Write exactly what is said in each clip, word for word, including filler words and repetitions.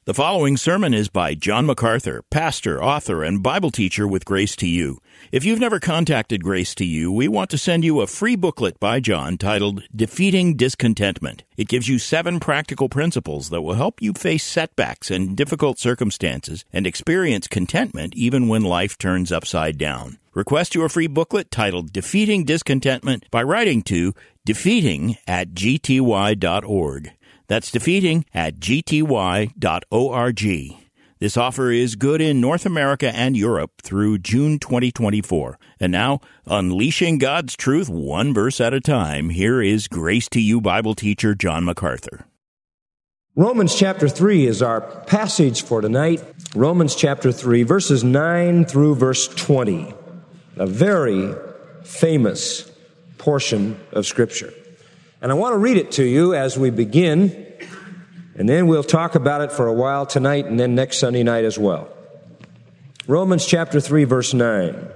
The following sermon is by John MacArthur, pastor, author, and Bible teacher with Grace to You. If you've never contacted Grace to You, we want to send you a free booklet by John titled Defeating Discontentment. It gives you seven practical principles that will help you face setbacks and difficult circumstances and experience contentment even when life turns upside down. Request your free booklet titled Defeating Discontentment by writing to defeating at g t y dot org. That's defeating at g t y dot org. This offer is good in North America and Europe through June twenty twenty-four. And now, unleashing God's truth one verse at a time, here is Grace to You Bible teacher John MacArthur. Romans chapter three is our passage for tonight. Romans chapter three, verses nine through verse twenty. A very famous portion of Scripture. And I want to read it to you as we begin, and then we'll talk about it for a while tonight and then next Sunday night as well. Romans chapter three, verse nine.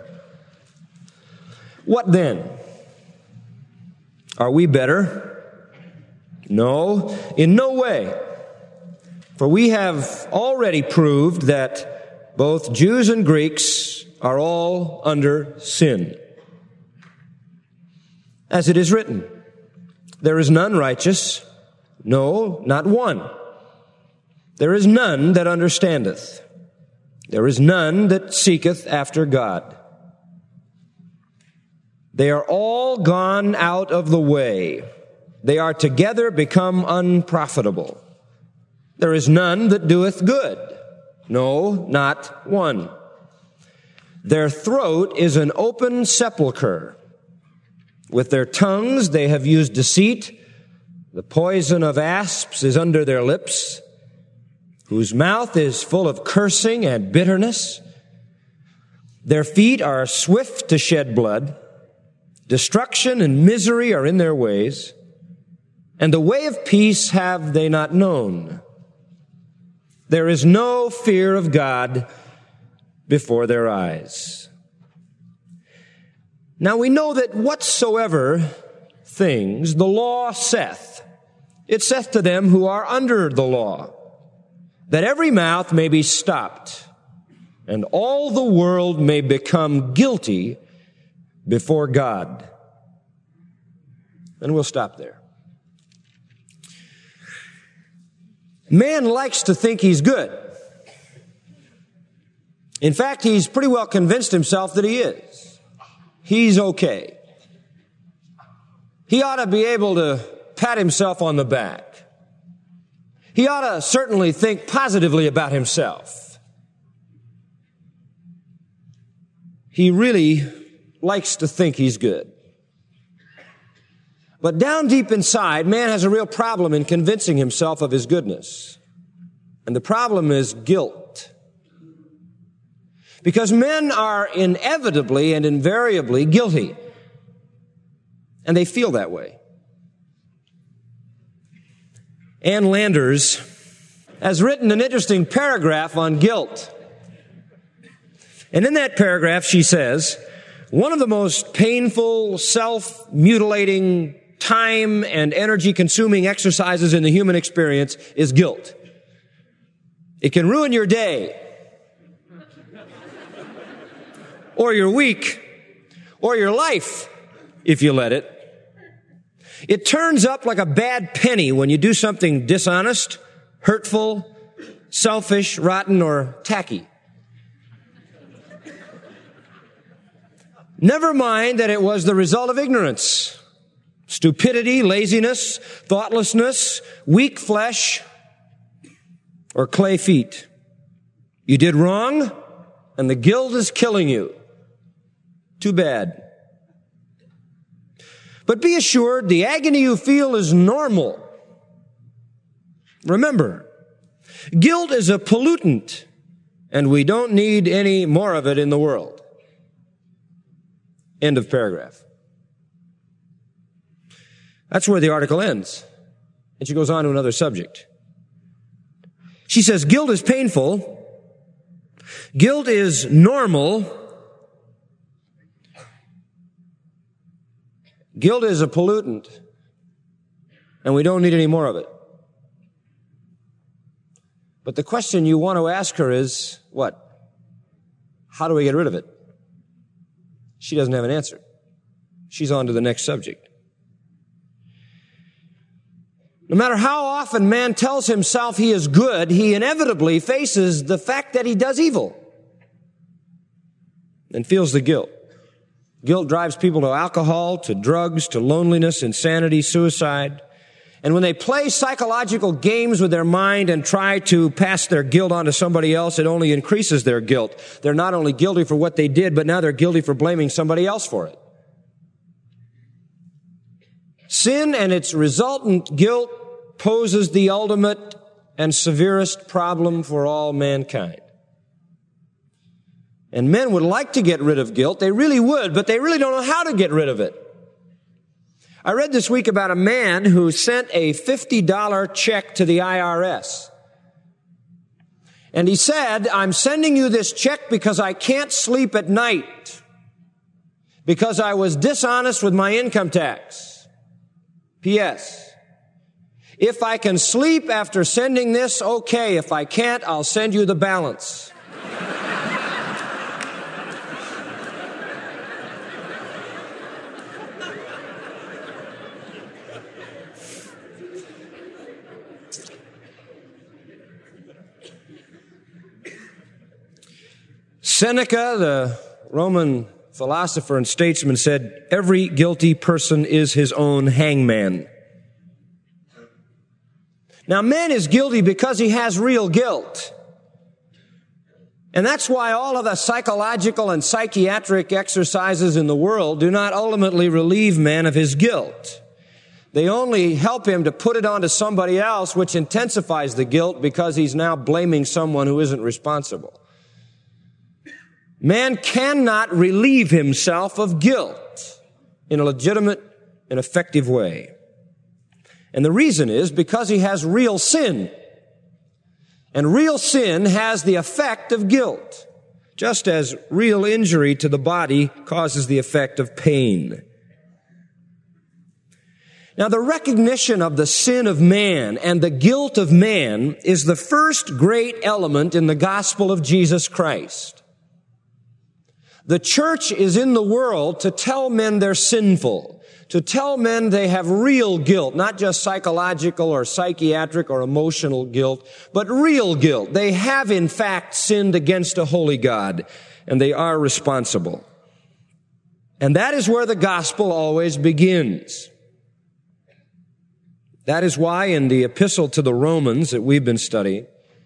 What then? Are we better? No, in no way. For we have already proved that both Jews and Greeks are all under sin. As it is written, there is none righteous, no, not one. There is none that understandeth. There is none that seeketh after God. They are all gone out of the way. They are together become unprofitable. There is none that doeth good, no, not one. Their throat is an open sepulchre. With their tongues they have used deceit. The poison of asps is under their lips, whose mouth is full of cursing and bitterness. Their feet are swift to shed blood. Destruction and misery are in their ways, and the way of peace have they not known. There is no fear of God before their eyes. Now we know that whatsoever things the law saith, it saith to them who are under the law, that every mouth may be stopped, and all the world may become guilty before God. And we'll stop there. Man likes to think he's good. In fact, he's pretty well convinced himself that he is. He's okay. He ought to be able to pat himself on the back. He ought to certainly think positively about himself. He really likes to think he's good. But down deep inside, man has a real problem in convincing himself of his goodness. And the problem is guilt. Because men are inevitably and invariably guilty. And they feel that way. Ann Landers has written an interesting paragraph on guilt. And in that paragraph she says, one of the most painful, self-mutilating, time and energy-consuming exercises in the human experience is guilt. It can ruin your day, or your week, or your life, if you let it. It turns up like a bad penny when you do something dishonest, hurtful, selfish, rotten, or tacky. Never mind that it was the result of ignorance, stupidity, laziness, thoughtlessness, weak flesh, or clay feet. You did wrong, and the guilt is killing you. Too bad. But be assured, the agony you feel is normal. Remember, guilt is a pollutant, and we don't need any more of it in the world. End of paragraph. That's where the article ends. And she goes on to another subject. She says, guilt is painful. Guilt is normal. Guilt is a pollutant, and we don't need any more of it. But the question you want to ask her is, what? How do we get rid of it? She doesn't have an answer. She's on to the next subject. No matter how often man tells himself he is good, he inevitably faces the fact that he does evil and feels the guilt. Guilt drives people to alcohol, to drugs, to loneliness, insanity, suicide. And when they play psychological games with their mind and try to pass their guilt on to somebody else, it only increases their guilt. They're not only guilty for what they did, but now they're guilty for blaming somebody else for it. Sin and its resultant guilt poses the ultimate and severest problem for all mankind. And men would like to get rid of guilt. They really would, but they really don't know how to get rid of it. I read this week about a man who sent a fifty dollar check to the I R S. And he said, I'm sending you this check because I can't sleep at night because I was dishonest with my income tax. P S If I can sleep after sending this, okay. If I can't, I'll send you the balance. Seneca, the Roman philosopher and statesman, said, every guilty person is his own hangman. Now, man is guilty because he has real guilt. And that's why all of the psychological and psychiatric exercises in the world do not ultimately relieve man of his guilt. They only help him to put it onto somebody else, which intensifies the guilt because he's now blaming someone who isn't responsible. Man cannot relieve himself of guilt in a legitimate and effective way. And the reason is because he has real sin. And real sin has the effect of guilt, just as real injury to the body causes the effect of pain. Now, the recognition of the sin of man and the guilt of man is the first great element in the gospel of Jesus Christ. The church is in the world to tell men they're sinful, to tell men they have real guilt, not just psychological or psychiatric or emotional guilt, but real guilt. They have, in fact, sinned against a holy God, and they are responsible. And that is where the gospel always begins. That is why in the epistle to the Romans that we've been studying,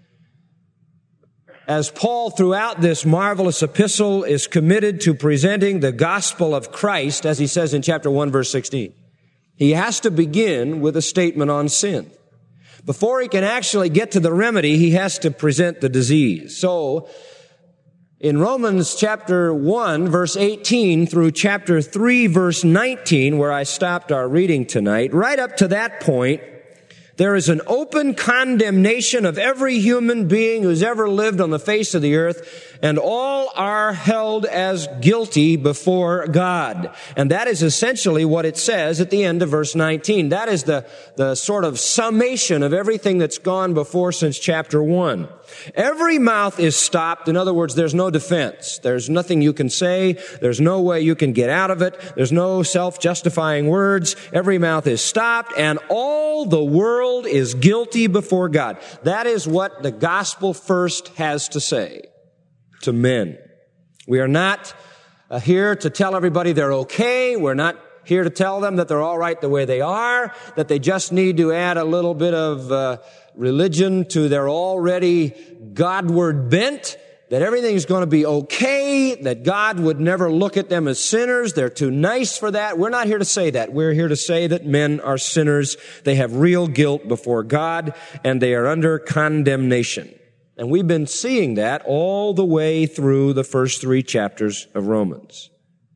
as Paul throughout this marvelous epistle is committed to presenting the gospel of Christ, as he says in chapter one, verse sixteen, he has to begin with a statement on sin. Before he can actually get to the remedy, he has to present the disease. So, in Romans chapter one, verse eighteen through chapter three, verse nineteen, where I stopped our reading tonight, right up to that point, there is an open condemnation of every human being who's ever lived on the face of the earth, and all are held as guilty before God. And that is essentially what it says at the end of verse nineteen. That is the, the sort of summation of everything that's gone before since chapter one. Every mouth is stopped. In other words, there's no defense. There's nothing you can say. There's no way you can get out of it. There's no self-justifying words. Every mouth is stopped, and all the world is guilty before God. That is what the gospel first has to say to men. We are not uh, here to tell everybody they're okay. We're not here to tell them that they're all right the way they are, that they just need to add a little bit of uh, religion to their already Godward bent, that everything's going to be okay, that God would never look at them as sinners. They're too nice for that. We're not here to say that. We're here to say that men are sinners. They have real guilt before God, and they are under condemnation. And we've been seeing that all the way through the first three chapters of Romans.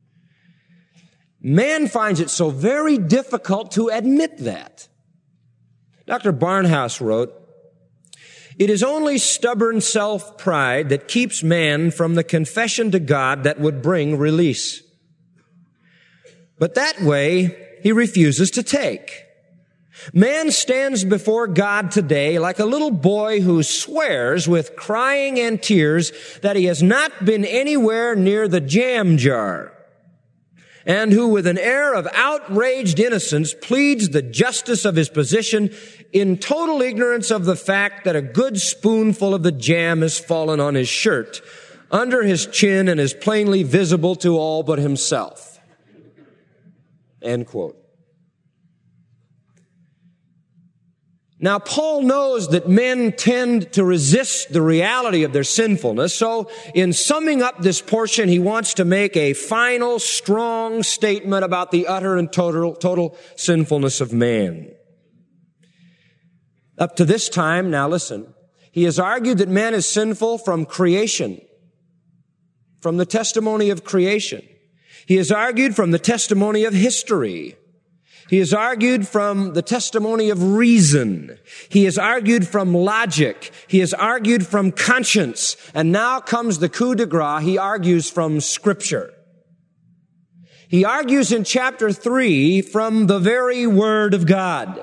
Man finds it so very difficult to admit that. Doctor Barnhouse wrote, "It is only stubborn self-pride that keeps man from the confession to God that would bring release. But that way he refuses to take. Man stands before God today like a little boy who swears with crying and tears that he has not been anywhere near the jam jar, and who with an air of outraged innocence pleads the justice of his position in total ignorance of the fact that a good spoonful of the jam has fallen on his shirt, under his chin, and is plainly visible to all but himself. End quote. Now, Paul knows that men tend to resist the reality of their sinfulness, so in summing up this portion, he wants to make a final, strong statement about the utter and total, total sinfulness of man. Up to this time, now listen, he has argued that man is sinful from creation, from the testimony of creation. He has argued from the testimony of history. He has argued from the testimony of reason. He has argued from logic. He has argued from conscience. And now comes the coup de grace. He argues from Scripture. He argues in chapter three from the very Word of God.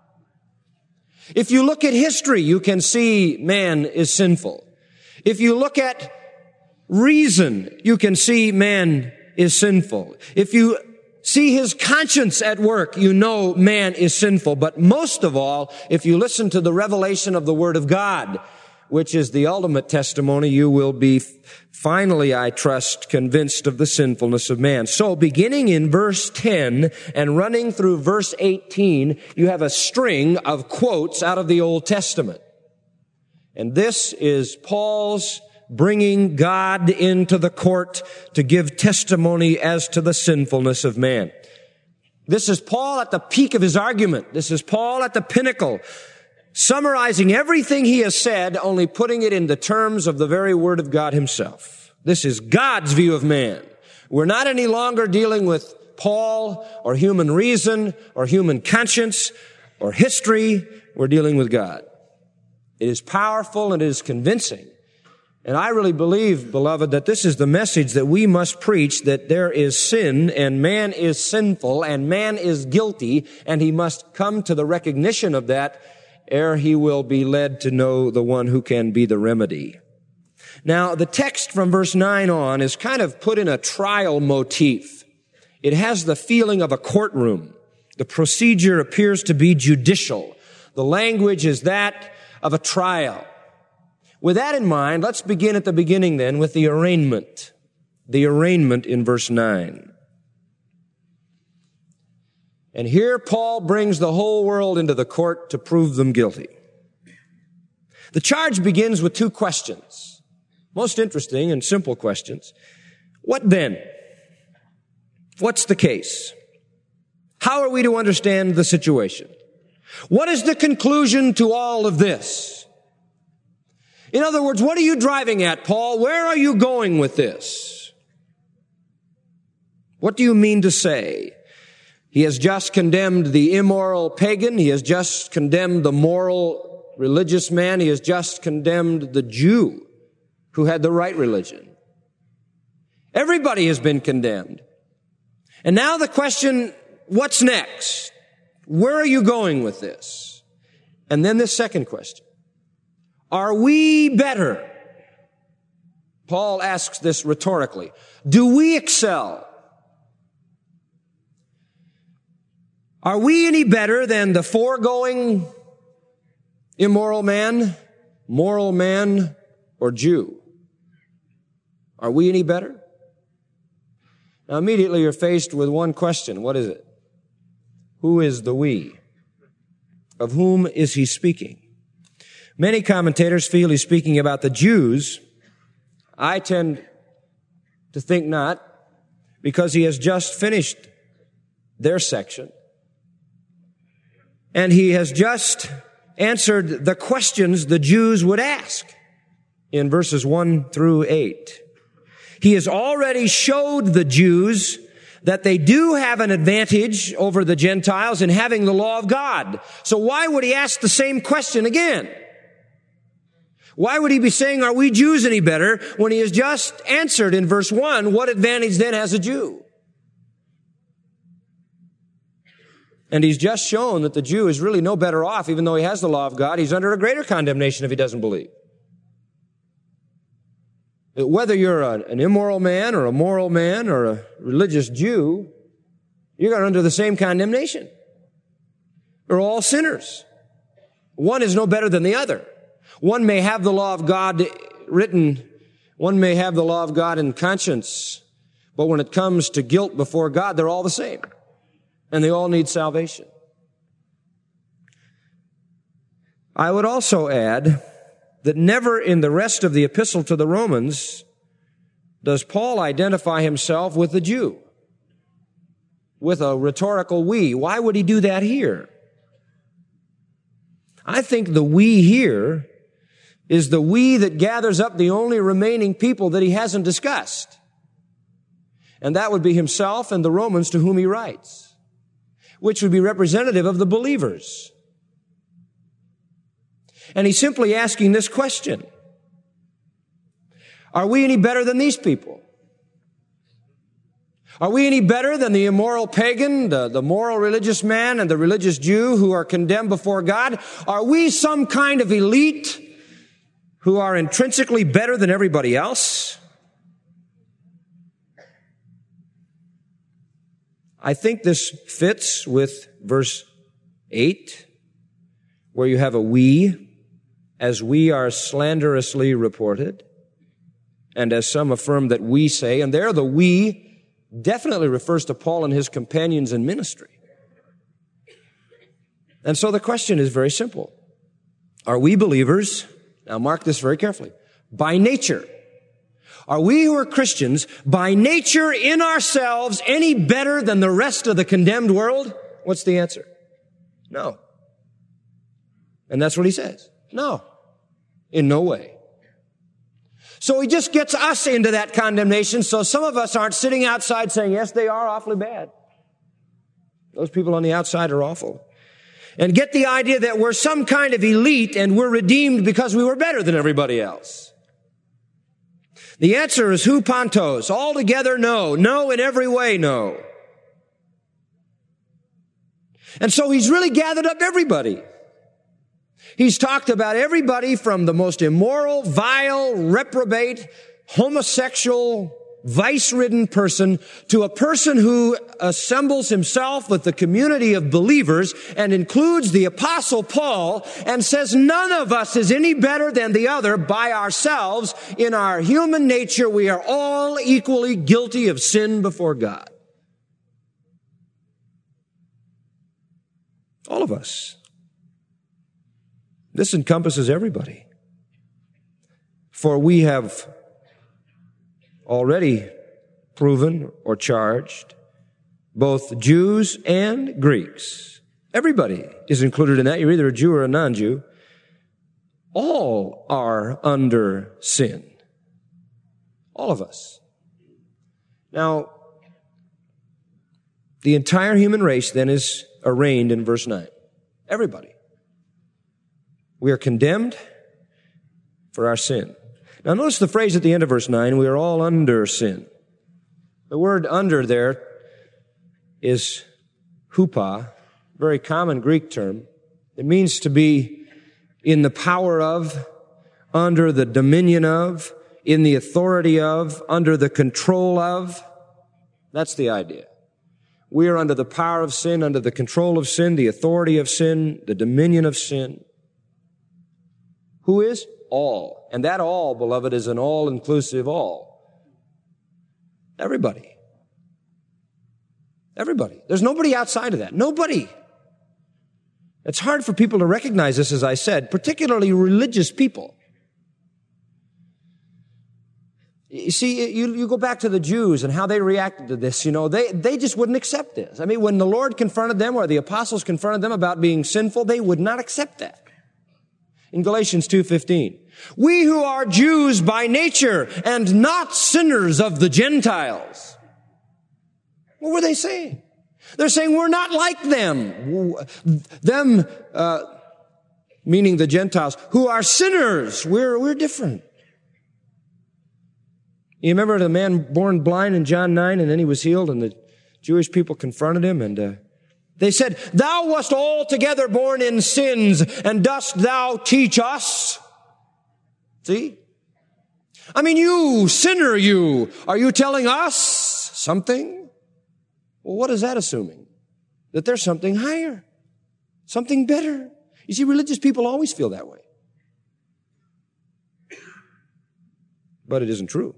If you look at history, you can see man is sinful. If you look at reason, you can see man is sinful. If you see his conscience at work, you know man is sinful. But most of all, if you listen to the revelation of the Word of God, which is the ultimate testimony, you will be finally, I trust, convinced of the sinfulness of man. So beginning in verse ten and running through verse eighteen, you have a string of quotes out of the Old Testament. And this is Paul's bringing God into the court to give testimony as to the sinfulness of man. This is Paul at the peak of his argument. This is Paul at the pinnacle, summarizing everything he has said, only putting it in the terms of the very Word of God himself. This is God's view of man. We're not any longer dealing with Paul or human reason or human conscience or history. We're dealing with God. It is powerful and it is convincing. And I really believe, beloved, that this is the message that we must preach, that there is sin and man is sinful and man is guilty, and he must come to the recognition of that ere he will be led to know the one who can be the remedy. Now, the text from verse nine on is kind of put in a trial motif. It has the feeling of a courtroom. The procedure appears to be judicial. The language is that of a trial. With that in mind, let's begin at the beginning then with the arraignment. The arraignment in verse nine. And here Paul brings the whole world into the court to prove them guilty. The charge begins with two questions. Most interesting and simple questions. What then? What's the case? How are we to understand the situation? What is the conclusion to all of this? In other words, what are you driving at, Paul? Where are you going with this? What do you mean to say? He has just condemned the immoral pagan. He has just condemned the moral religious man. He has just condemned the Jew who had the right religion. Everybody has been condemned. And now the question, what's next? Where are you going with this? And then this second question. Are we better? Paul asks this rhetorically. Do we excel? Are we any better than the foregoing immoral man, moral man, or Jew? Are we any better? Now immediately you're faced with one question. What is it? Who is the we? Of whom is he speaking? Many commentators feel he's speaking about the Jews. I tend to think not, because he has just finished their section. And he has just answered the questions the Jews would ask in verses one through eight. He has already showed the Jews that they do have an advantage over the Gentiles in having the law of God. So why would he ask the same question again? Why would he be saying, are we Jews any better, when he has just answered in verse one, what advantage then has a Jew? And he's just shown that the Jew is really no better off, even though he has the law of God. He's under a greater condemnation if he doesn't believe. Whether you're a, an immoral man or a moral man or a religious Jew, you're under the same condemnation. They're all sinners. One is no better than the other. One may have the law of God written, one may have the law of God in conscience, but when it comes to guilt before God, they're all the same. And they all need salvation. I would also add that never in the rest of the epistle to the Romans does Paul identify himself with the Jew, with a rhetorical we. Why would he do that here? I think the we here is the we that gathers up the only remaining people that he hasn't discussed. And that would be himself and the Romans to whom he writes, which would be representative of the believers. And he's simply asking this question: are we any better than these people? Are we any better than the immoral pagan, the, the moral religious man, and the religious Jew who are condemned before God? Are we some kind of elite who are intrinsically better than everybody else? I think this fits with verse eight, where you have a we, as we are slanderously reported, and as some affirm that we say, and there the we definitely refers to Paul and his companions in ministry. And so the question is very simple. Are we believers, now mark this very carefully, by nature? Are we who are Christians by nature in ourselves any better than the rest of the condemned world? What's the answer? No. And that's what he says. No. In no way. So he just gets us into that condemnation, so some of us aren't sitting outside saying, yes, they are awfully bad. Those people on the outside are awful. And get the idea that we're some kind of elite and we're redeemed because we were better than everybody else. The answer is hupantos. Altogether no. No in every way, no. And so he's really gathered up everybody. He's talked about everybody from the most immoral, vile, reprobate, homosexual, vice-ridden person to a person who assembles himself with the community of believers and includes the Apostle Paul and says none of us is any better than the other by ourselves. In our human nature, we are all equally guilty of sin before God. All of us. This encompasses everybody. For we have already proven or charged both Jews and Greeks. Everybody is included in that. You're either a Jew or a non-Jew. All are under sin. All of us. Now, the entire human race then is arraigned in verse nine. Everybody. We are condemned for our sin. Now notice the phrase at the end of verse nine, we are all under sin. The word under there is hupa, very common Greek term. It means to be in the power of, under the dominion of, in the authority of, under the control of. That's the idea. We are under the power of sin, under the control of sin, the authority of sin, the dominion of sin. Who is? All. And that all, beloved, is an all-inclusive all. Everybody. Everybody. There's nobody outside of that. Nobody. It's hard for people to recognize this, as I said, particularly religious people. You see, you, you go back to the Jews and how they reacted to this, you know, they, they just wouldn't accept this. I mean, when the Lord confronted them or the apostles confronted them about being sinful, they would not accept that. In Galatians two fifteen, we who are Jews by nature and not sinners of the Gentiles. What were they saying? They're saying we're not like them. Them, uh, meaning the Gentiles, who are sinners. We're, we're different. You remember the man born blind in John nine, and then he was healed, and the Jewish people confronted him, and uh, They said, thou wast altogether born in sins, and dost thou teach us? See? I mean, you, sinner, you, are you telling us something? Well, what is that assuming? That there's something higher, something better. You see, religious people always feel that way. But it isn't true.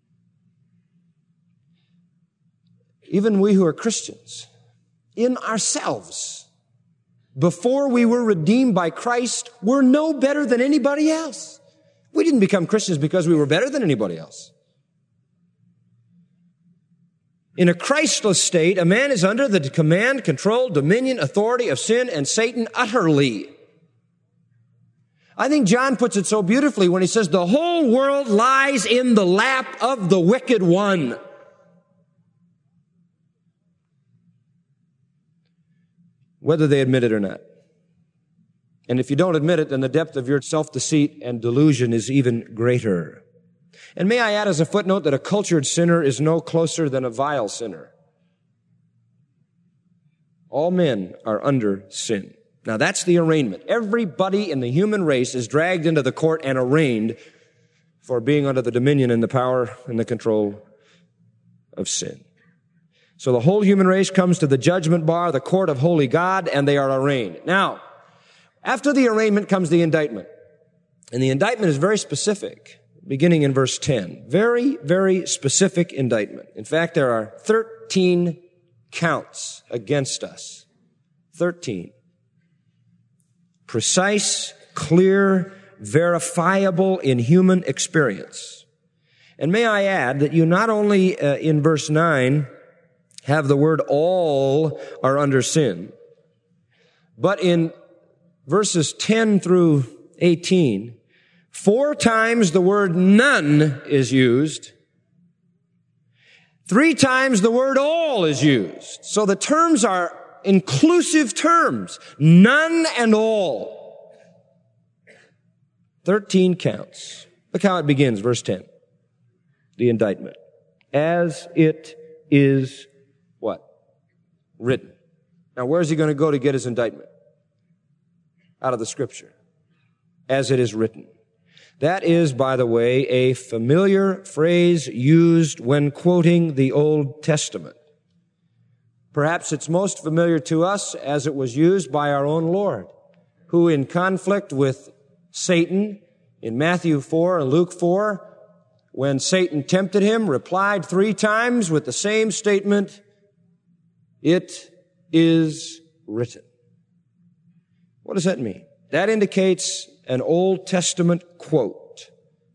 Even we who are Christians, in ourselves, before we were redeemed by Christ, we're no better than anybody else. We didn't become Christians because we were better than anybody else. In a Christless state, a man is under the command, control, dominion, authority of sin and Satan utterly. I think John puts it so beautifully when he says, the whole world lies in the lap of the wicked one. Whether they admit it or not. And if you don't admit it, then the depth of your self-deceit and delusion is even greater. And may I add as a footnote that a cultured sinner is no closer than a vile sinner. All men are under sin. Now that's the arraignment. Everybody in the human race is dragged into the court and arraigned for being under the dominion and the power and the control of sin. So the whole human race comes to the judgment bar, the court of holy God, and they are arraigned. Now, after the arraignment comes the indictment. And the indictment is very specific, beginning in verse ten. Very, very specific indictment. In fact, there are thirteen counts against us. thirteen. Precise, clear, verifiable in human experience. And may I add that you not only uh, in verse nine have the word all are under sin, but in verses ten through eighteen, four times the word none is used. Three times the word all is used. So the terms are inclusive terms. None and all. Thirteen counts. Look how it begins, verse ten. The indictment. As it is what? Written. Now where's he going to go to get his indictment? Out of the Scripture. As it is written. That is, by the way, a familiar phrase used when quoting the Old Testament. Perhaps it's most familiar to us as it was used by our own Lord, who in conflict with Satan in Matthew four and Luke four, when Satan tempted him, replied three times with the same statement, it is written. What does that mean? That indicates an Old Testament quote.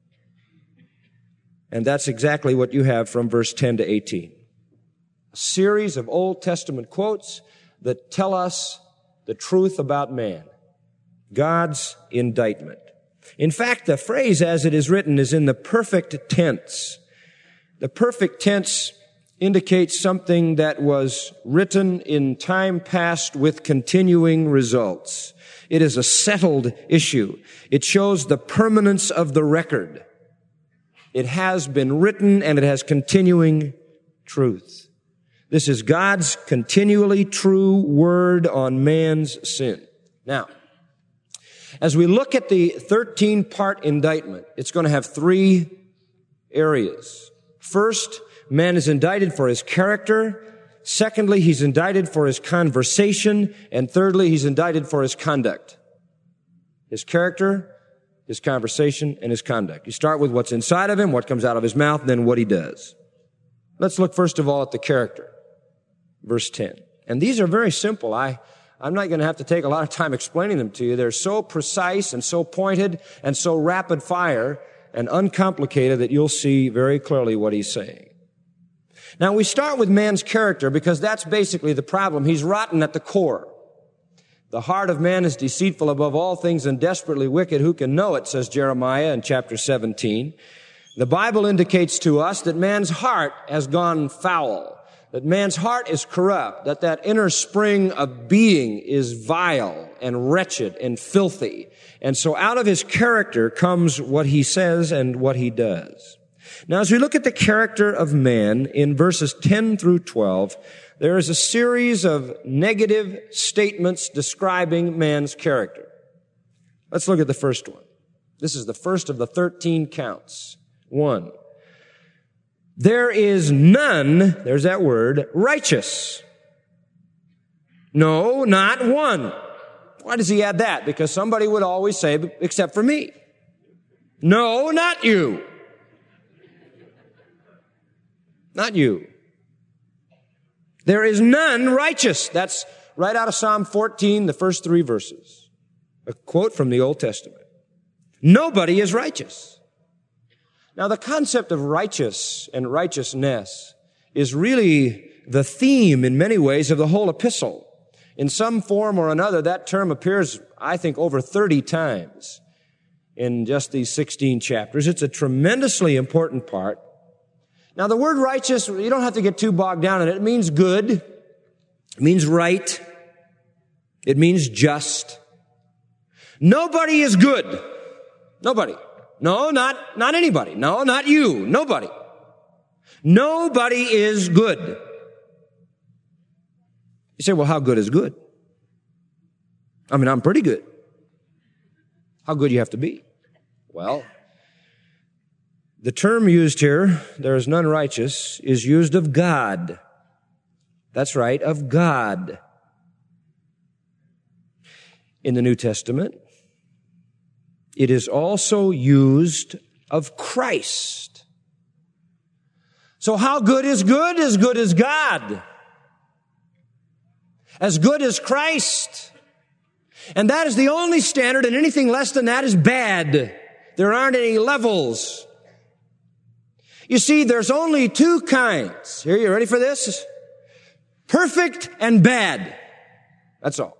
And that's exactly what you have from verse ten to eighteen. A series of Old Testament quotes that tell us the truth about man. God's indictment. In fact, the phrase as it is written is in the perfect tense. The perfect tense indicates something that was written in time past with continuing results. It is a settled issue. It shows the permanence of the record. It has been written and it has continuing truth. This is God's continually true word on man's sin. Now, as we look at the thirteen-part indictment, it's going to have three areas. First, man is indicted for his character. Secondly, he's indicted for his conversation. And thirdly, he's indicted for his conduct. His character, his conversation, and his conduct. You start with what's inside of him, what comes out of his mouth, and then what he does. Let's look first of all at the character. Verse ten. And these are very simple. I, I'm not going to have to take a lot of time explaining them to you. They're so precise and so pointed and so rapid fire and uncomplicated that you'll see very clearly what he's saying. Now, we start with man's character because that's basically the problem. He's rotten at the core. The heart of man is deceitful above all things and desperately wicked. Who can know it, says Jeremiah in chapter seventeen. The Bible indicates to us that man's heart has gone foul, that man's heart is corrupt, that that inner spring of being is vile and wretched and filthy. And so out of his character comes what he says and what he does. Now, as we look at the character of man in verses ten through twelve, there is a series of negative statements describing man's character. Let's look at the first one. This is the first of the thirteen counts. One, there is none, there's that word, righteous. No, not one. Why does he add that? Because somebody would always say, except for me. No, not you. Not you. There is none righteous. That's right out of Psalm fourteen, the first three verses. A quote from the Old Testament. Nobody is righteous. Now, the concept of righteous and righteousness is really the theme in many ways of the whole epistle. In some form or another, that term appears, I think, over thirty times in just these sixteen chapters. It's a tremendously important part. Now, the word righteous, you don't have to get too bogged down in it. It means good. It means right. It means just. Nobody is good. Nobody. No, not, not anybody. No, not you. Nobody. Nobody is good. You say, well, how good is good? I mean, I'm pretty good. How good you have to be? Well, the term used here, there is none righteous, is used of God. That's right, of God. In the New Testament, it is also used of Christ. So how good is good? As good as God. As good as Christ. And that is the only standard, and anything less than that is bad. There aren't any levels. You see, there's only two kinds. Here, you ready for this? Perfect and bad. That's all.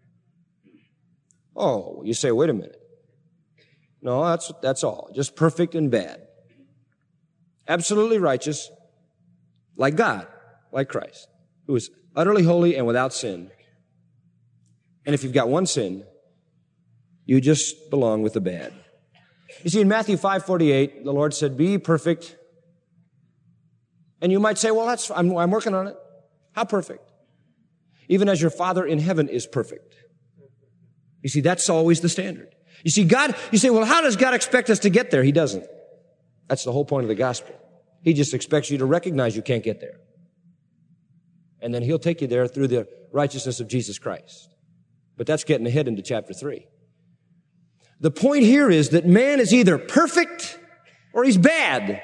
Oh, you say, wait a minute. No, that's, that's all. Just perfect and bad. Absolutely righteous, like God, like Christ, who is utterly holy and without sin. And if you've got one sin, you just belong with the bad. You see, in Matthew five forty-eight, the Lord said, be perfect. And you might say, well, that's, I'm, I'm working on it. How perfect? Even as your Father in heaven is perfect. You see, that's always the standard. You see, God, you say, well, how does God expect us to get there? He doesn't. That's the whole point of the gospel. He just expects you to recognize you can't get there. And then he'll take you there through the righteousness of Jesus Christ. But that's getting ahead into chapter three. The point here is that man is either perfect or he's bad.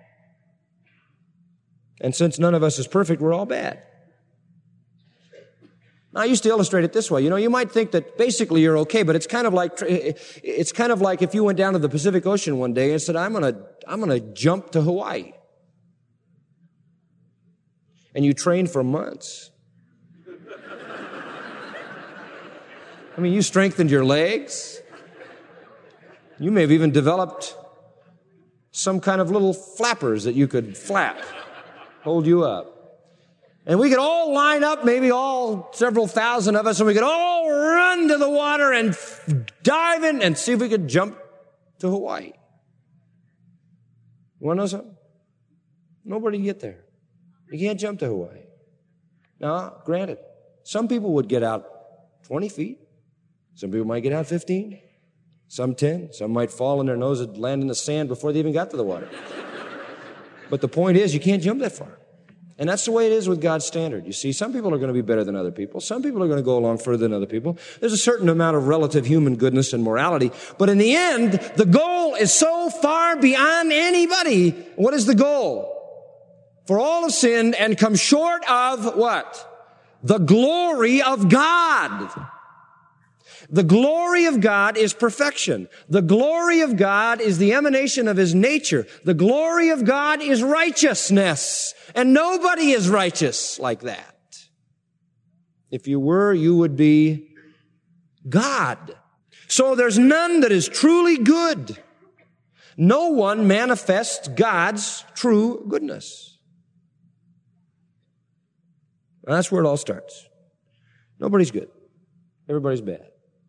And since none of us is perfect, we're all bad. Now, I used to illustrate it this way. You know, you might think that basically you're okay, but it's kind of like, it's kind of like if you went down to the Pacific Ocean one day and said, I'm gonna, I'm gonna jump to Hawaii. And you trained for months. I mean, you strengthened your legs. You may have even developed some kind of little flappers that you could flap, hold you up. And we could all line up, maybe all several thousand of us, and we could all run to the water and dive in and see if we could jump to Hawaii. You want to know something? Nobody can get there. You can't jump to Hawaii. Now, granted, some people would get out twenty feet. Some people might get out fifteen. Some ten. Some might fall on their nose and land in the sand before they even got to the water. But the point is, you can't jump that far. And that's the way it is with God's standard. You see, some people are going to be better than other people. Some people are going to go along further than other people. There's a certain amount of relative human goodness and morality. But in the end, the goal is so far beyond anybody. What is the goal? For all have sinned and come short of what? The glory of God. The glory of God is perfection. The glory of God is the emanation of His nature. The glory of God is righteousness. And nobody is righteous like that. If you were, you would be God. So there's none that is truly good. No one manifests God's true goodness. And that's where it all starts. Nobody's good. Everybody's bad.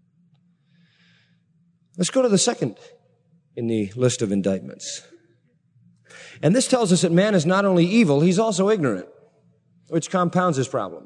Let's go to the second in the list of indictments. And this tells us that man is not only evil, he's also ignorant. which compounds this problem.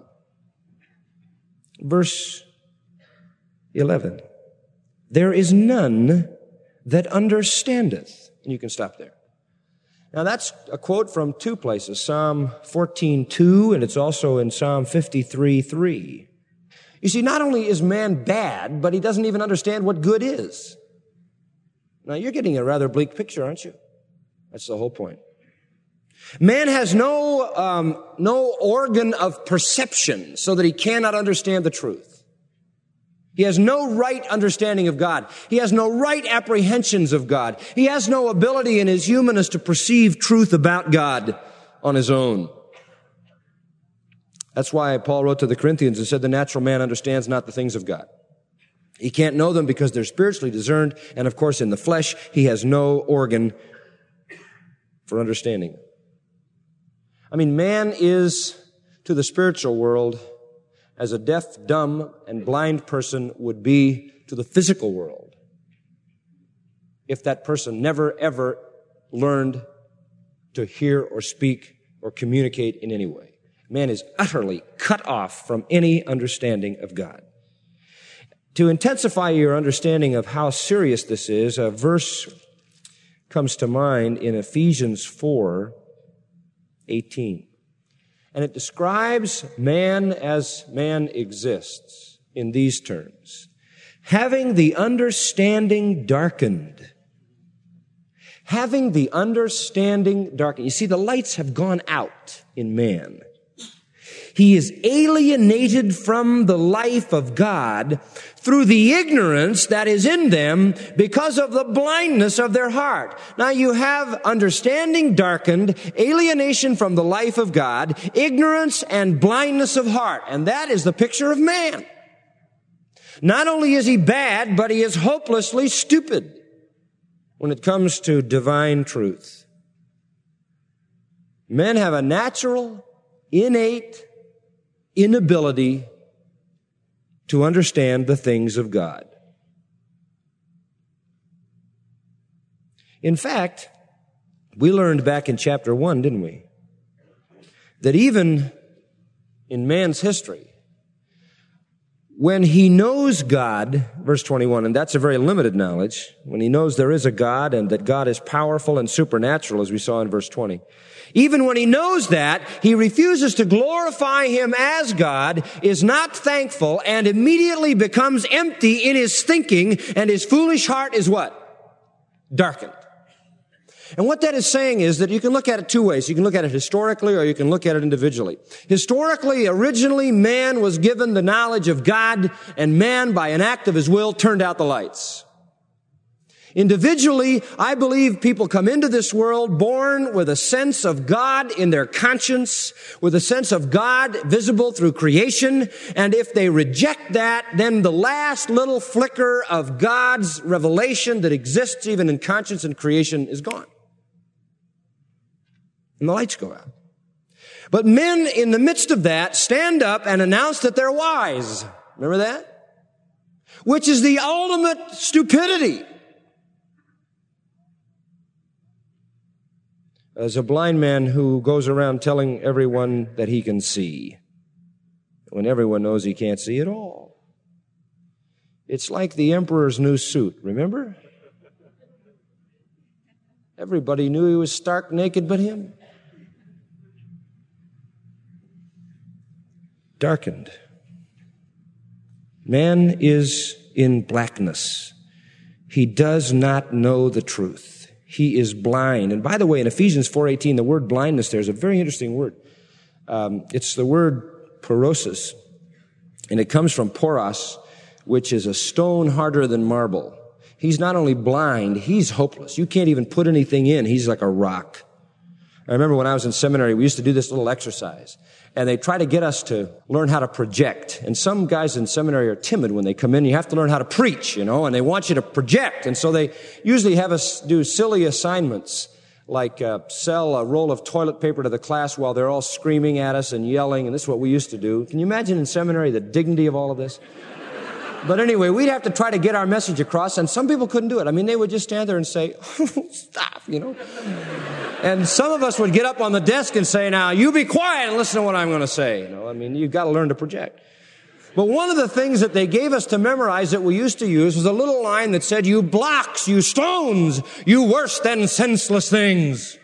Verse eleven. There is none that understandeth. And you can stop there. Now that's a quote from two places, Psalm fourteen two, and it's also in Psalm fifty-three three. You see, not only is man bad, but he doesn't even understand what good is. Now you're getting a rather bleak picture, aren't you? That's the whole point. Man has no, um, no organ of perception so that he cannot understand the truth. He has no right understanding of God. He has no right apprehensions of God. He has no ability in his humanness to perceive truth about God on his own. That's why Paul wrote to the Corinthians and said the natural man understands not the things of God. He can't know them because they're spiritually discerned, and of course in the flesh he has no organ for understanding. I mean, man is to the spiritual world as a deaf, dumb, and blind person would be to the physical world if that person never, ever learned to hear or speak or communicate in any way. Man is utterly cut off from any understanding of God. To intensify your understanding of how serious this is, a verse comes to mind in Ephesians four eighteen. And it describes man as man exists in these terms. Having the understanding darkened. Having the understanding darkened. You see, the lights have gone out in man. He is alienated from the life of God through the ignorance that is in them because of the blindness of their heart. Now you have understanding darkened, alienation from the life of God, ignorance and blindness of heart. And that is the picture of man. Not only is he bad, but he is hopelessly stupid when it comes to divine truth. Men have a natural, innate inability to understand the things of God. In fact, we learned back in chapter one, didn't we? That even in man's history, when he knows God, verse twenty-one, and that's a very limited knowledge, when he knows there is a God and that God is powerful and supernatural, as we saw in verse twenty, even when he knows that, he refuses to glorify him as God, is not thankful, and immediately becomes empty in his thinking, and his foolish heart is what? Darkened. And what that is saying is that you can look at it two ways. You can look at it historically or you can look at it individually. Historically, originally, man was given the knowledge of God, and man, by an act of his will, turned out the lights. Individually, I believe people come into this world born with a sense of God in their conscience, with a sense of God visible through creation, and if they reject that, then the last little flicker of God's revelation that exists even in conscience and creation is gone. And the lights go out. But men in the midst of that stand up and announce that they're wise. Remember that? Which is the ultimate stupidity. As a blind man who goes around telling everyone that he can see, when everyone knows he can't see at all. It's like the emperor's new suit, remember? Everybody knew he was stark naked but him. Darkened. Man is in blackness. He does not know the truth. He is blind. And by the way, in Ephesians four eighteen, the word blindness there is a very interesting word. Um, it's the word porosis, and it comes from poros, which is a stone harder than marble. He's not only blind, he's hopeless. You can't even put anything in. He's like a rock. I remember when I was in seminary, we used to do this little exercise. And they try to get us to learn how to project. And some guys in seminary are timid when they come in. You have to learn how to preach, you know, and they want you to project. And so they usually have us do silly assignments, like uh, sell a roll of toilet paper to the class while they're all screaming at us and yelling. And this is what we used to do. Can you imagine in seminary the dignity of all of this? But anyway, we'd have to try to get our message across, and some people couldn't do it. I mean, they would just stand there and say, stop, you know. And some of us would get up on the desk and say, now, you be quiet and listen to what I'm going to say. You know, I mean, you've got to learn to project. But one of the things that they gave us to memorize that we used to use was a little line that said, you blocks, you stones, you worse than senseless things.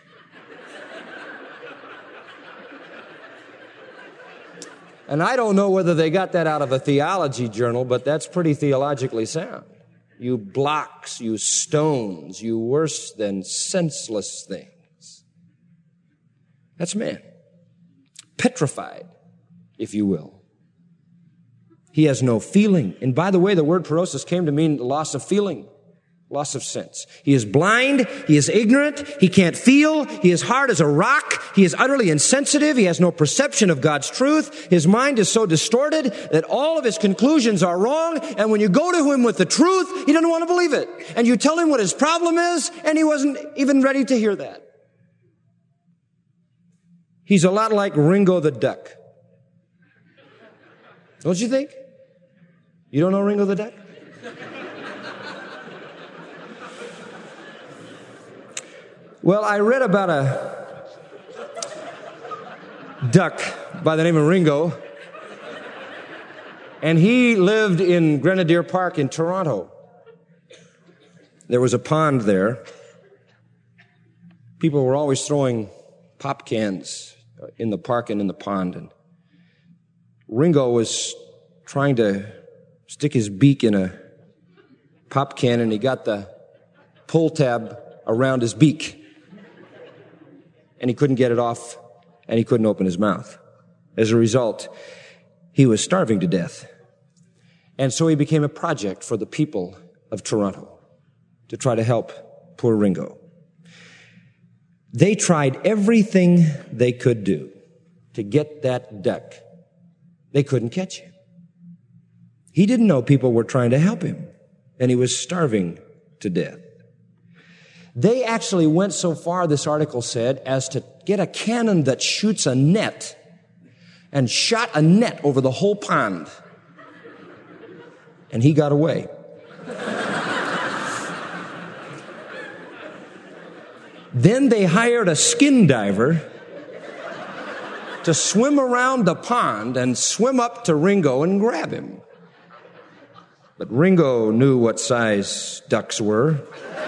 And I don't know whether they got that out of a theology journal, but that's pretty theologically sound. You blocks, you stones, you worse than senseless things. That's man. Petrified, if you will. He has no feeling. And by the way, the word parosis came to mean the loss of feeling, loss of sense. He is blind. He is ignorant. He can't feel. He is hard as a rock. He is utterly insensitive. He has no perception of God's truth. His mind is so distorted that all of his conclusions are wrong. And when you go to him with the truth, he doesn't want to believe it. And you tell him what his problem is, and he wasn't even ready to hear that. He's a lot like Ringo the Duck. Don't you think? You don't know Ringo the Duck? Well, I read about a duck by the name of Ringo, and he lived in Grenadier Park in Toronto. There was a pond there. People were always throwing pop cans in the park and in the pond, and Ringo was trying to stick his beak in a pop can, and he got the pull tab around his beak, and he couldn't get it off, and he couldn't open his mouth. As a result, he was starving to death. And so he became a project for the people of Toronto to try to help poor Ringo. They tried everything they could do to get that duck. They couldn't catch him. He didn't know people were trying to help him, and he was starving to death. They actually went so far, this article said, as to get a cannon that shoots a net and shot a net over the whole pond. And he got away. Then they hired a skin diver to swim around the pond and swim up to Ringo and grab him. But Ringo knew what size ducks were.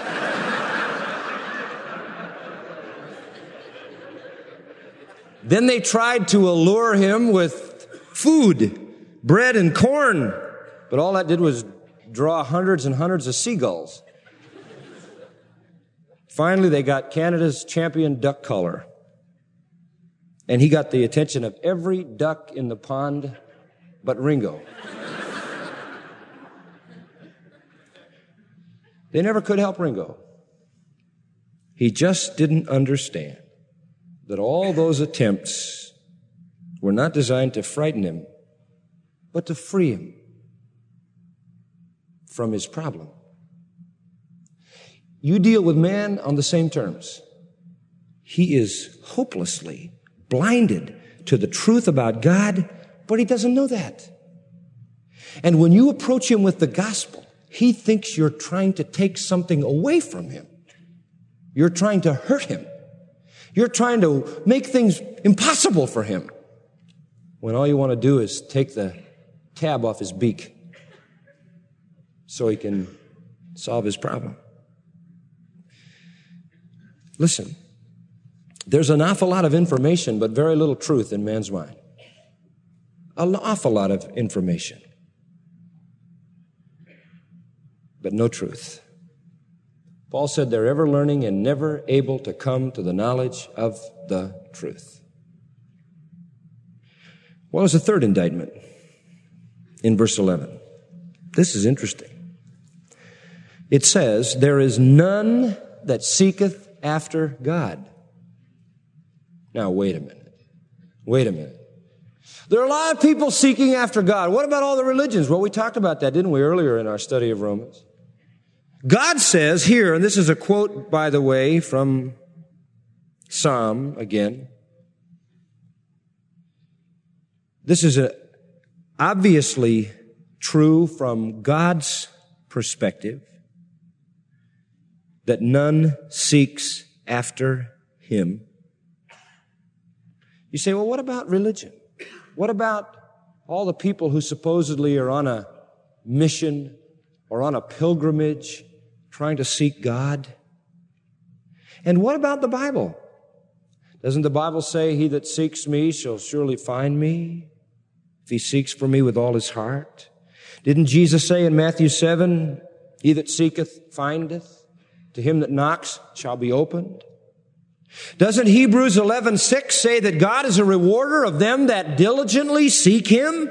Then they tried to allure him with food, bread and corn. But all that did was draw hundreds and hundreds of seagulls. Finally, they got Canada's champion duck caller. And he got the attention of every duck in the pond but Ringo. They never could help Ringo. He just didn't understand that all those attempts were not designed to frighten him, but to free him from his problem. You deal with man on the same terms. He is hopelessly blinded to the truth about God, but he doesn't know that. And when you approach him with the gospel, he thinks you're trying to take something away from him. You're trying to hurt him. You're trying to make things impossible for him, when all you want to do is take the tab off his beak so he can solve his problem. Listen, there's an awful lot of information, but very little truth in man's mind. An awful lot of information, but no truth. Paul said they're ever learning and never able to come to the knowledge of the truth. Well, there's a third indictment in verse eleven. This is interesting. It says, there is none that seeketh after God. Now, wait a minute. Wait a minute. There are a lot of people seeking after God. What about all the religions? Well, we talked about that, didn't we, earlier in our study of Romans? God says here, and this is a quote, by the way, from Psalm again. This is a, obviously true from God's perspective, that none seeks after Him. You say, well, what about religion? What about all the people who supposedly are on a mission or on a pilgrimage trying to seek God? And what about the Bible? Doesn't the Bible say, he that seeks me shall surely find me, if he seeks for me with all his heart? Didn't Jesus say in Matthew seven, he that seeketh findeth, to him that knocks shall be opened? Doesn't Hebrews eleven six say that God is a rewarder of them that diligently seek Him?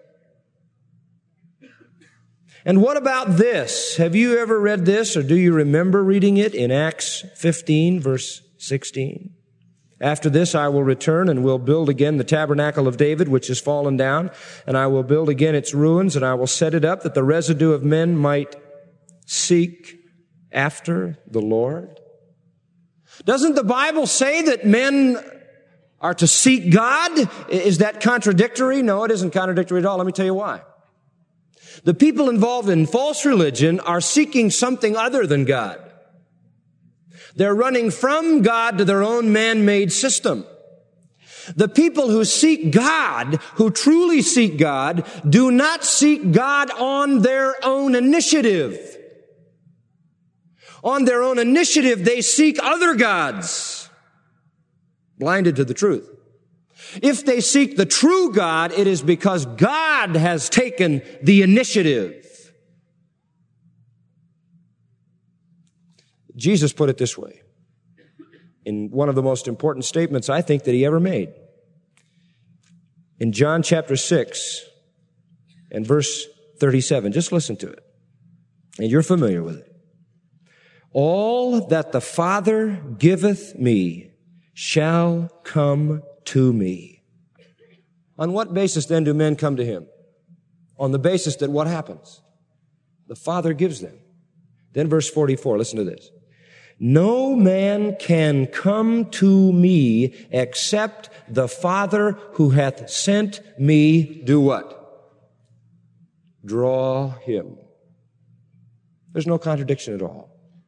And what about this? Have you ever read this, or do you remember reading it in Acts fifteen, verse sixteen? After this I will return and will build again the tabernacle of David, which is fallen down, and I will build again its ruins, and I will set it up that the residue of men might seek after the Lord. Doesn't the Bible say that men are to seek God? Is that contradictory? No, it isn't contradictory at all. Let me tell you why. The people involved in false religion are seeking something other than God. They're running from God to their own man-made system. The people who seek God, who truly seek God, do not seek God on their own initiative. On their own initiative, they seek other gods, blinded to the truth. If they seek the true God, it is because God has taken the initiative. Jesus put it this way in one of the most important statements I think that he ever made. In John chapter six and verse thirty-seven, just listen to it. And you're familiar with it. All that the Father giveth me shall come to me. On what basis then do men come to him? On the basis that what happens? The Father gives them. Then verse forty-four, listen to this. No man can come to me except the Father who hath sent me do what? Draw him. There's no contradiction at all.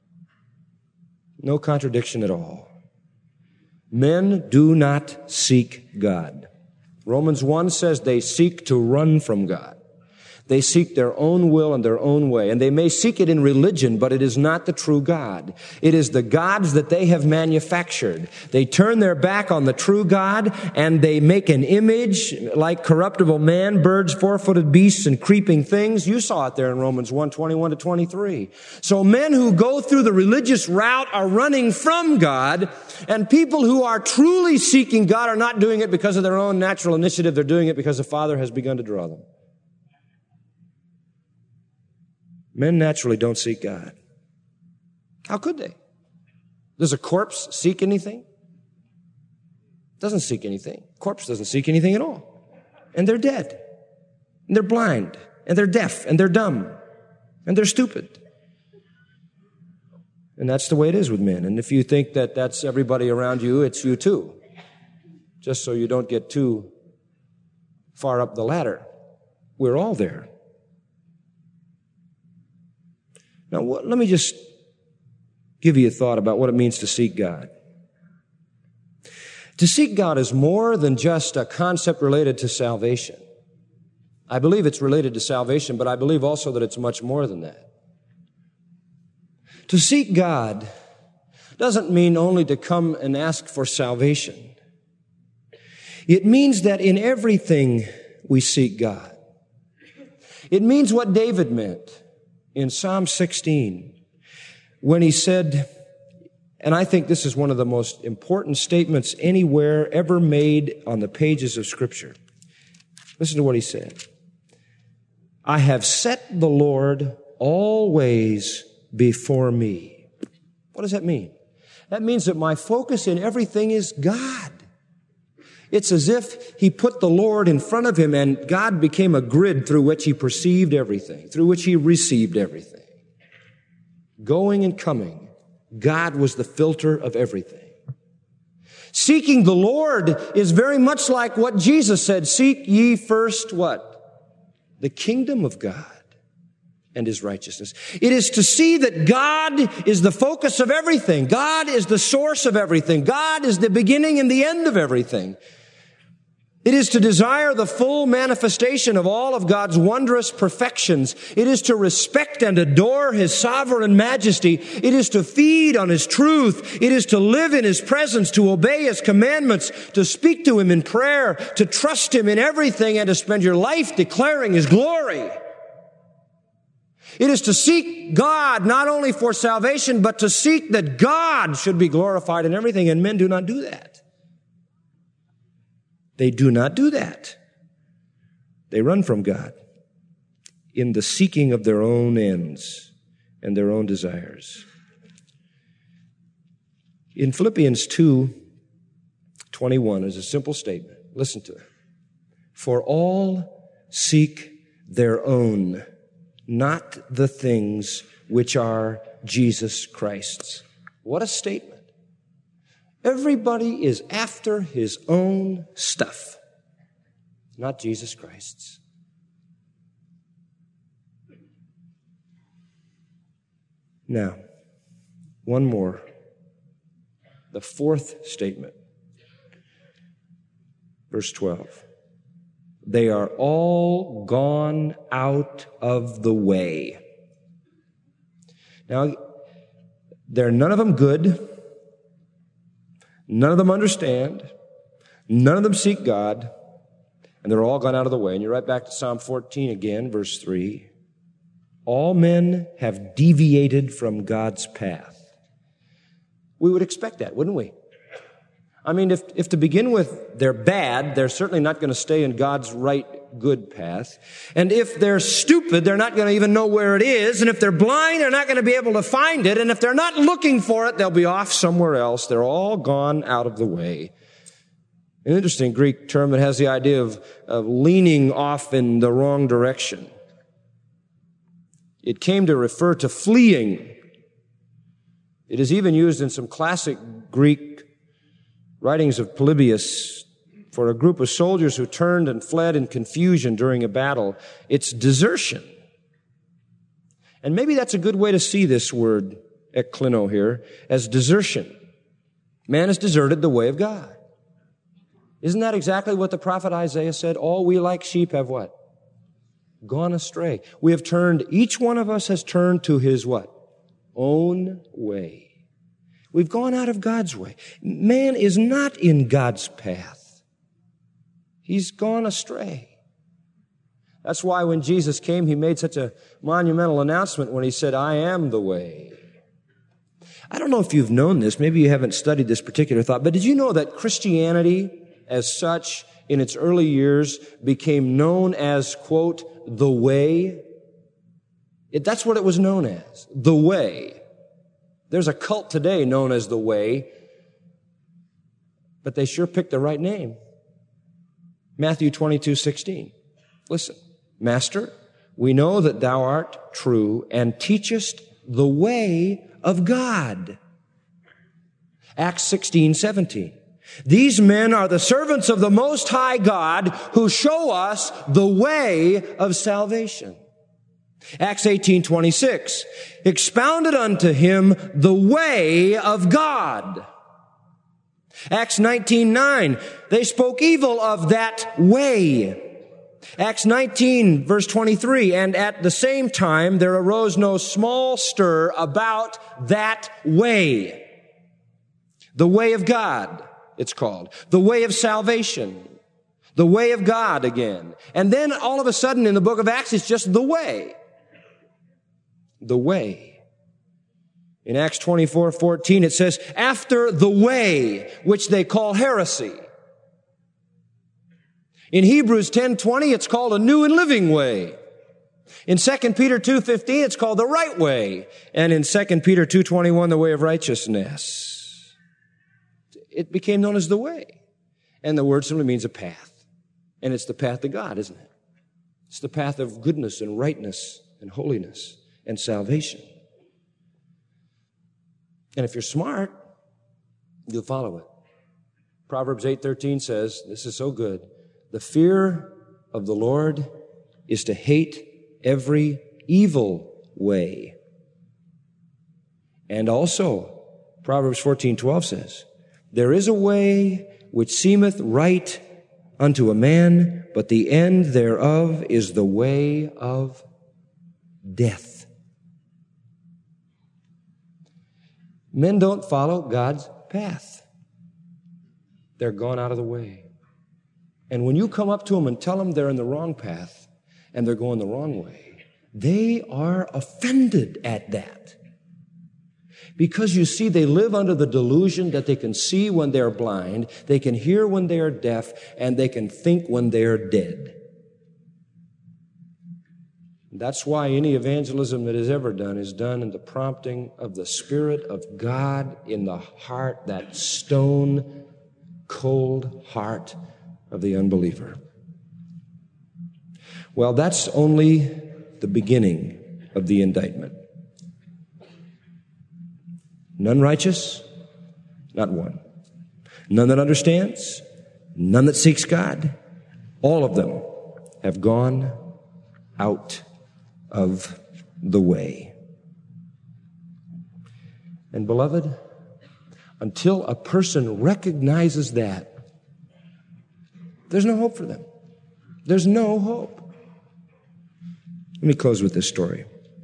No contradiction at all. Men do not seek God. Romans one says they seek to run from God. They seek their own will and their own way. And they may seek it in religion, but it is not the true God. It is the gods that they have manufactured. They turn their back on the true God, and they make an image like corruptible man, birds, four-footed beasts, and creeping things. You saw it there in Romans one, twenty-one to twenty-three. So men who go through the religious route are running from God, and people who are truly seeking God are not doing it because of their own natural initiative. They're doing it because the Father has begun to draw them. Men naturally don't seek God. How could they? Does a corpse seek anything? Doesn't seek anything. Corpse doesn't seek anything at all. And they're dead. And they're blind. And they're deaf. And they're dumb. And they're stupid. And that's the way it is with men. And if you think that that's everybody around you, it's you too. Just so you don't get too far up the ladder. We're all there. Now, what, let me just give you a thought about what it means to seek God. To seek God is more than just a concept related to salvation. I believe it's related to salvation, but I believe also that it's much more than that. To seek God doesn't mean only to come and ask for salvation. It means that in everything we seek God. It means what David meant in Psalm sixteen, when he said, and I think this is one of the most important statements anywhere ever made on the pages of Scripture. Listen to what he said. I have set the Lord always before me. What does that mean? That means that my focus in everything is God. It's as if he put the Lord in front of him and God became a grid through which he perceived everything, through which he received everything. Going and coming, God was the filter of everything. Seeking the Lord is very much like what Jesus said, seek ye first what? The kingdom of God and his righteousness. It is to see that God is the focus of everything. God is the source of everything. God is the beginning and the end of everything. It is to desire the full manifestation of all of God's wondrous perfections. It is to respect and adore his sovereign majesty. It is to feed on his truth. It is to live in his presence, to obey his commandments, to speak to him in prayer, to trust him in everything, and to spend your life declaring his glory. It is to seek God not only for salvation, but to seek that God should be glorified in everything, and men do not do that. They do not do that. They run from God in the seeking of their own ends and their own desires. In Philippians two twenty-one is a simple statement. Listen to it. For all seek their own, not the things which are Jesus Christ's. What a statement. Everybody is after his own stuff, not Jesus Christ's. Now, one more. The fourth statement. Verse twelve. They are all gone out of the way. Now, there are none of them good. None of them understand. None of them seek God. And they're all gone out of the way. And you're right back to Psalm fourteen again, verse three. All men have deviated from God's path. We would expect that, wouldn't we? I mean, if, if to begin with they're bad, they're certainly not going to stay in God's right, good path. And if they're stupid, they're not going to even know where it is. And if they're blind, they're not going to be able to find it. And if they're not looking for it, they'll be off somewhere else. They're all gone out of the way. An interesting Greek term that has the idea of, of leaning off in the wrong direction. It came to refer to fleeing. It is even used in some classic Greek writings of Polybius for a group of soldiers who turned and fled in confusion during a battle. It's desertion. And maybe that's a good way to see this word, ekklino here, as desertion. Man has deserted the way of God. Isn't that exactly what the prophet Isaiah said? All we like sheep have what? Gone astray. We have turned, each one of us has turned to his what? Own way. We've gone out of God's way. Man is not in God's path. He's gone astray. That's why when Jesus came, he made such a monumental announcement when he said, I am the way. I don't know if you've known this. Maybe you haven't studied this particular thought, but did you know that Christianity as such in its early years became known as, quote, the way? It, that's what it was known as, the way. There's a cult today known as the Way, but they sure picked the right name. Matthew twenty-two sixteen. Listen, Master, we know that thou art true and teachest the way of God. Acts sixteen seventeen. These men are the servants of the Most High God who show us the way of salvation. Acts eighteen twenty-six, expounded unto him the way of God. Acts nineteen nine, they spoke evil of that way. Acts nineteen verse twenty-three, and at the same time there arose no small stir about that way. The way of God, it's called. The way of salvation. The way of God again. And then all of a sudden in the book of Acts, it's just the way. The way. In Acts twenty-four fourteen, it says, after the way, which they call heresy. In Hebrews ten twenty, it's called a new and living way. In Second Peter two fifteen, it's called the right way. And in Second Peter two twenty-one, the way of righteousness. It became known as the way. And the word simply means a path. And it's the path to God, isn't it? It's the path of goodness and rightness and holiness and salvation. And if you're smart, you'll follow it. Proverbs eight thirteen says, this is so good, the fear of the Lord is to hate every evil way. And also, Proverbs fourteen twelve says, there is a way which seemeth right unto a man, but the end thereof is the way of death. Men don't follow God's path. They're gone out of the way. And when you come up to them and tell them they're in the wrong path and they're going the wrong way, they are offended at that. Because you see, they live under the delusion that they can see when they're blind, they can hear when they are deaf, and they can think when they are dead. That's why any evangelism that is ever done is done in the prompting of the Spirit of God in the heart, that stone, cold heart of the unbeliever. Well, that's only the beginning of the indictment. None righteous, not one. None that understands, none that seeks God. All of them have gone out of the way. And beloved, until a person recognizes that, there's no hope for them. There's no hope. Let me close with this story.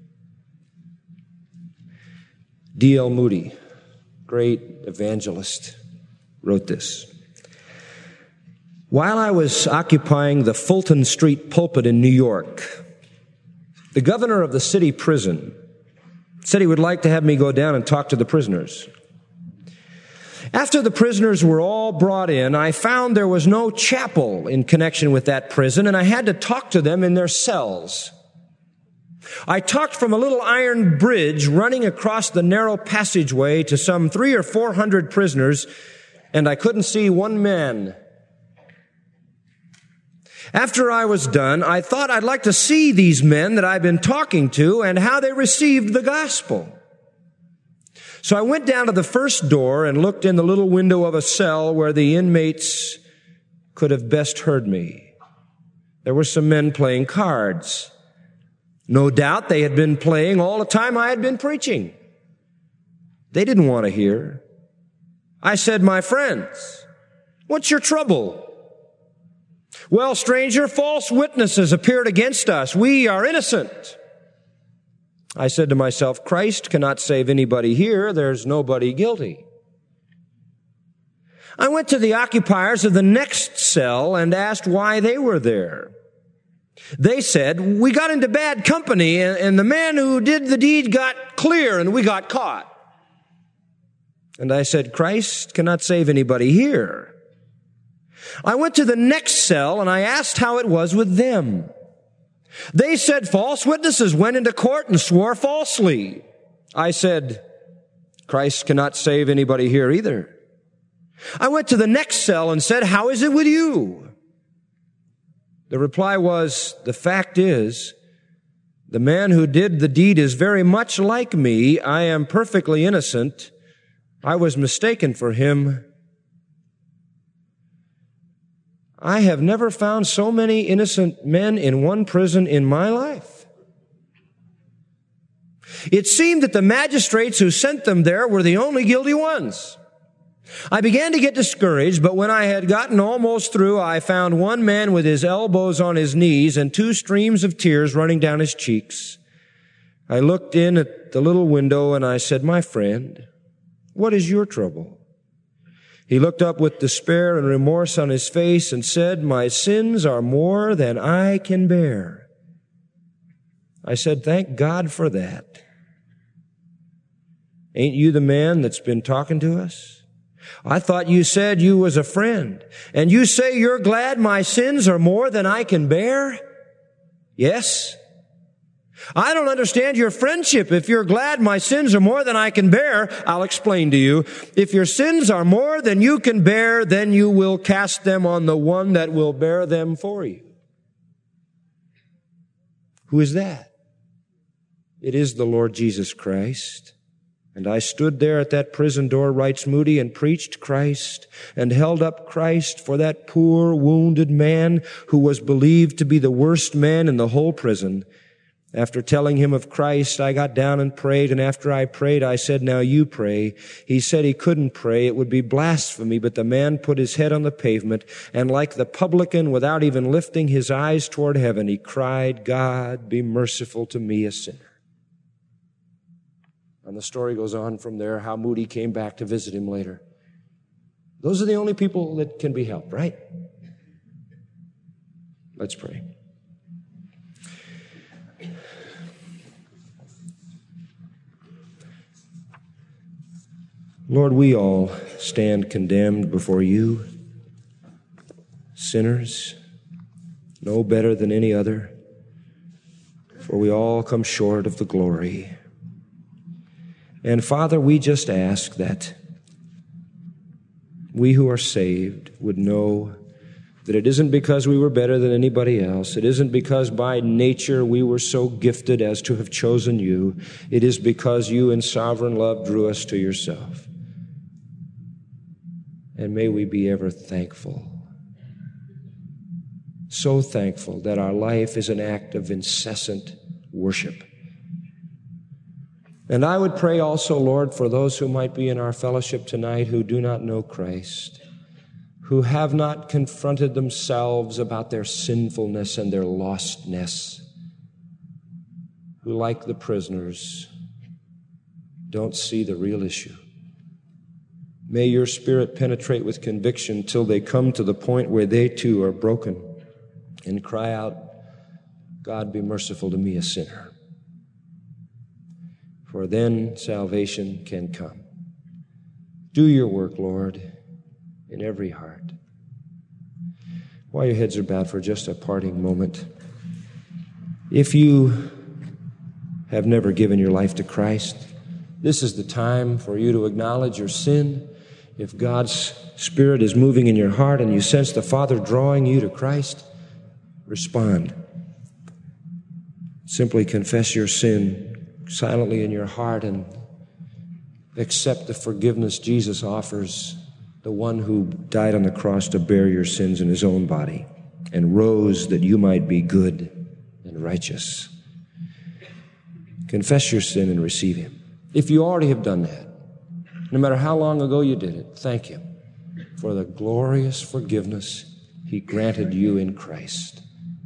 D L Moody, great evangelist, wrote this. While I was occupying the Fulton Street pulpit in New York, the governor of the city prison said he would like to have me go down and talk to the prisoners. After the prisoners were all brought in, I found there was no chapel in connection with that prison, and I had to talk to them in their cells. I talked from a little iron bridge running across the narrow passageway to some three or four hundred prisoners, and I couldn't see one man. After I was done, I thought I'd like to see these men that I've been talking to and how they received the gospel. So I went down to the first door and looked in the little window of a cell where the inmates could have best heard me. There were some men playing cards. No doubt they had been playing all the time I had been preaching. They didn't want to hear. I said, my friends, what's your trouble? Well, stranger, false witnesses appeared against us. We are innocent. I said to myself, Christ cannot save anybody here. There's nobody guilty. I went to the occupiers of the next cell and asked why they were there. They said, we got into bad company, and the man who did the deed got clear, and we got caught. And I said, Christ cannot save anybody here. I went to the next cell, and I asked how it was with them. They said false witnesses went into court and swore falsely. I said, Christ cannot save anybody here either. I went to the next cell and said, how is it with you? The reply was, the fact is, the man who did the deed is very much like me. I am perfectly innocent. I was mistaken for him. I have never found so many innocent men in one prison in my life. It seemed that the magistrates who sent them there were the only guilty ones. I began to get discouraged, but when I had gotten almost through, I found one man with his elbows on his knees and two streams of tears running down his cheeks. I looked in at the little window and I said, my friend, what is your trouble? He looked up with despair and remorse on his face and said, my sins are more than I can bear. I said, thank God for that. Ain't you the man that's been talking to us? I thought you said you was a friend. And you say you're glad my sins are more than I can bear? Yes. I don't understand your friendship. If you're glad my sins are more than I can bear, I'll explain to you. If your sins are more than you can bear, then you will cast them on the one that will bear them for you. Who is that? It is the Lord Jesus Christ. And I stood there at that prison door, writes Moody, and preached Christ and held up Christ for that poor, wounded man who was believed to be the worst man in the whole prison. After telling him of Christ, I got down and prayed, and after I prayed, I said, now you pray. He said he couldn't pray. It would be blasphemy, but the man put his head on the pavement, and like the publican, without even lifting his eyes toward heaven, he cried, God, be merciful to me, a sinner. And the story goes on from there, how Moody came back to visit him later. Those are the only people that can be helped, right? Let's pray. Lord, we all stand condemned before you, sinners, no better than any other, for we all come short of the glory. And Father, we just ask that we who are saved would know that it isn't because we were better than anybody else. It isn't because by nature we were so gifted as to have chosen you. It is because you in sovereign love drew us to yourself. And may we be ever thankful, so thankful that our life is an act of incessant worship. And I would pray also, Lord, for those who might be in our fellowship tonight who do not know Christ, who have not confronted themselves about their sinfulness and their lostness, who, like the prisoners, don't see the real issue. May your Spirit penetrate with conviction till they come to the point where they too are broken and cry out, God, be merciful to me, a sinner. For then salvation can come. Do your work, Lord, in every heart. While your heads are bowed for just a parting moment, if you have never given your life to Christ, this is the time for you to acknowledge your sin. If God's Spirit is moving in your heart and you sense the Father drawing you to Christ, respond. Simply confess your sin silently in your heart and accept the forgiveness Jesus offers, the one who died on the cross to bear your sins in his own body and rose that you might be good and righteous. Confess your sin and receive him. If you already have done that, no matter how long ago you did it, thank him for the glorious forgiveness he granted you in Christ.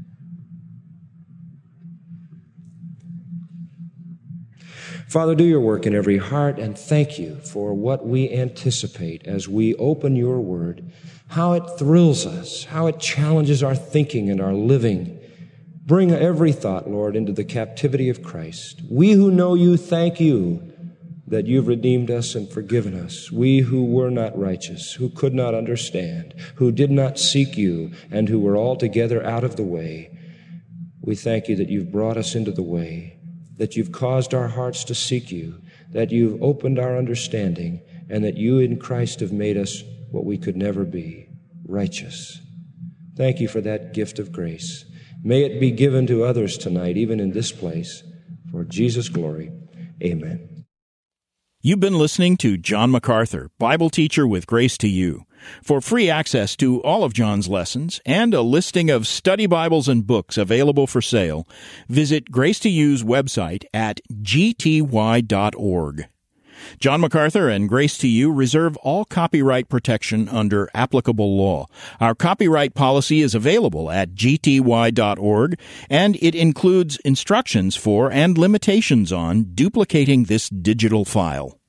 Father, do your work in every heart, and thank you for what we anticipate as we open your word, how it thrills us, how it challenges our thinking and our living. Bring every thought, Lord, into the captivity of Christ. We who know you, thank you that you've redeemed us and forgiven us. We who were not righteous, who could not understand, who did not seek you, and who were altogether out of the way, we thank you that you've brought us into the way, that you've caused our hearts to seek you, that you've opened our understanding, and that you in Christ have made us what we could never be, righteous. Thank you for that gift of grace. May it be given to others tonight, even in this place, for Jesus' glory. Amen. You've been listening to John MacArthur, Bible teacher with Grace to You. For free access to all of John's lessons and a listing of study Bibles and books available for sale, visit Grace to You's website at g t y dot org. John MacArthur and Grace to You reserve all copyright protection under applicable law. Our copyright policy is available at g t y dot org, and it includes instructions for and limitations on duplicating this digital file.